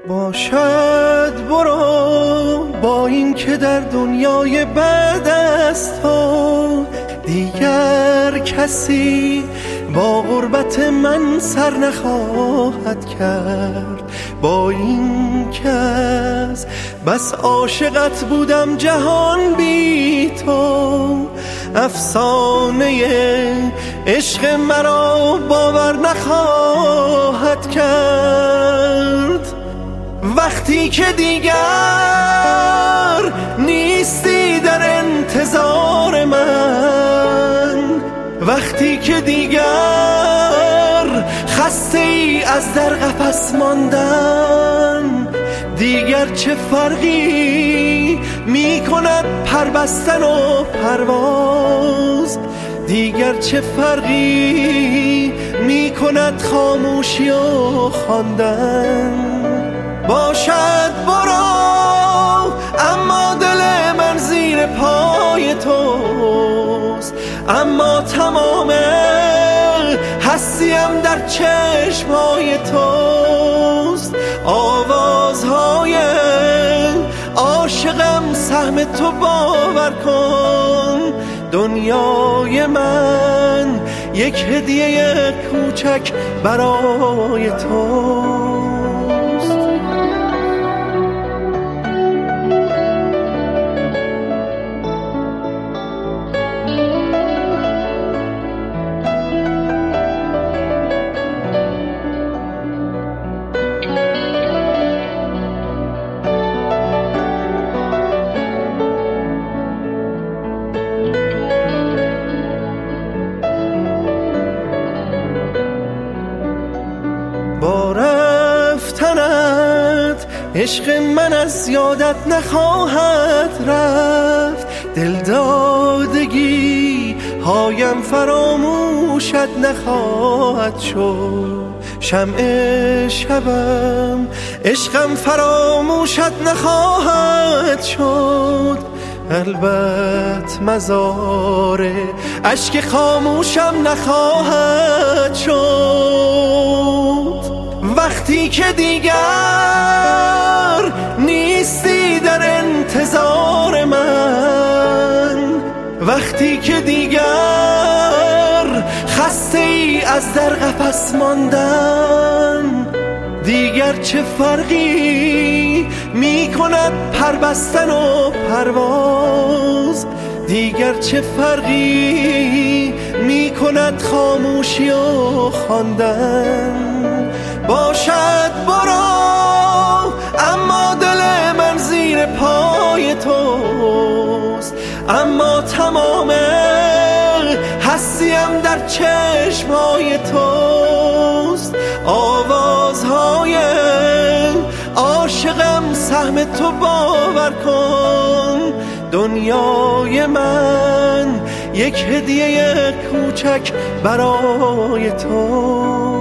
باشد برو با این که در دنیای بعد از تو دیگر کسی با غربت من سر نخواهد کرد. با این کس بس عاشقت بودم جهان بی تو، افسانه عشق مرا باور نخواهد کرد. وقتی که دیگر نیستی در انتظار من، وقتی که دیگر خسته ای از در قفس ماندن، دیگر چه فرقی می کند پربستن و پرواز، دیگر چه فرقی می کند خاموشی و خواندن. باشد برو اما دل من زیر پای توست، اما تمام هستیم در چشمهای توست. آوازهای عاشقم سهم تو باور کن، دنیای من یک هدیه کوچک برای توست. با رفتنت عشق من از یادت نخواهد رفت، دلدادگی هایم فراموشت نخواهد شد. شمع شبم عشقم فراموشت نخواهد شد. البته مزار اشک خاموشم نخواهد شد. وقتی که دیگر نیستی در انتظار من، وقتی که دیگر خسته ای از در قفس ماندن، دیگر چه فرقی می کند پربستن و پرواز، دیگر چه فرقی می کند خاموشی و خواندن. باشد برو اما دل من زیر پای توست، اما تمام هستیم در چشمهای توست. آوازهای عاشقم سهم تو باور کن، دنیای من یک هدیه کوچک برای تو.